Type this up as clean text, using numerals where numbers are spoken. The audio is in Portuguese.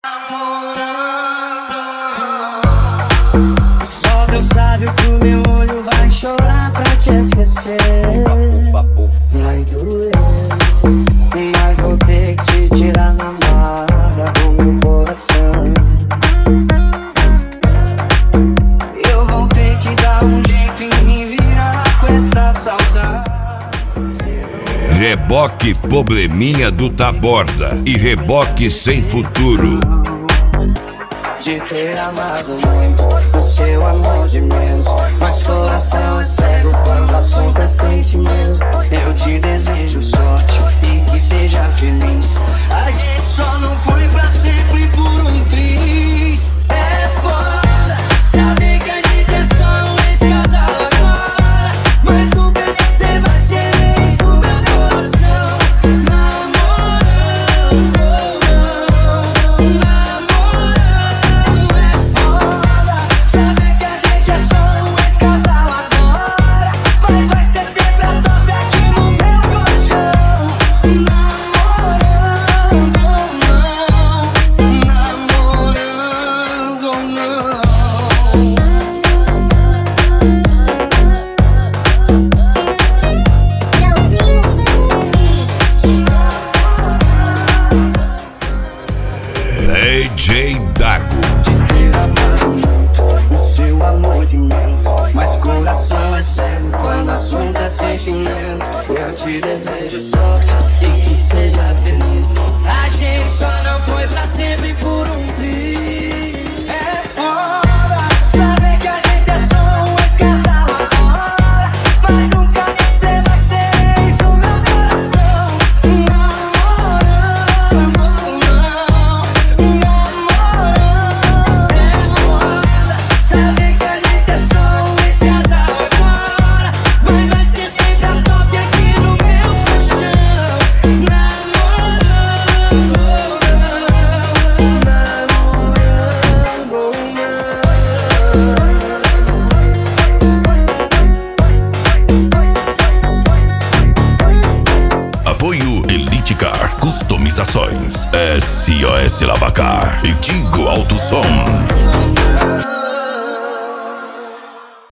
Só Deus sabe o que o meu olho vai chorar pra te esquecer. Vai doer, mas vou ter que te tirar na marra do meu coração. Eu vou ter que dar um jeito em me virar com essa saudade. Reboque Probleminha do Taborda e Reboque Sem Futuro. De ter amado muito, o seu amor de menos, mas coração é cego quando o assunto é sentimento. Eu te desejo sorte e que seja feliz. A gente só não foi pra sempre por um triz. É foda saber que a gente é só um ex-casal agora, mas nunca você vai ser ex no meu coração. DJ Dago. De ter amado muito, o seu amor de menos, mas coração é cego quando o assunto é sentimento. Eu te desejo sorte e que seja feliz. A gente só não foi pra sempre por um triz. É foda saber que a gente é só um ex-casal agora, mas nunca você vai ser ex no meu coração. Apoio Elite Car, customizações, SOS Lavacar e Tigo Alto Som.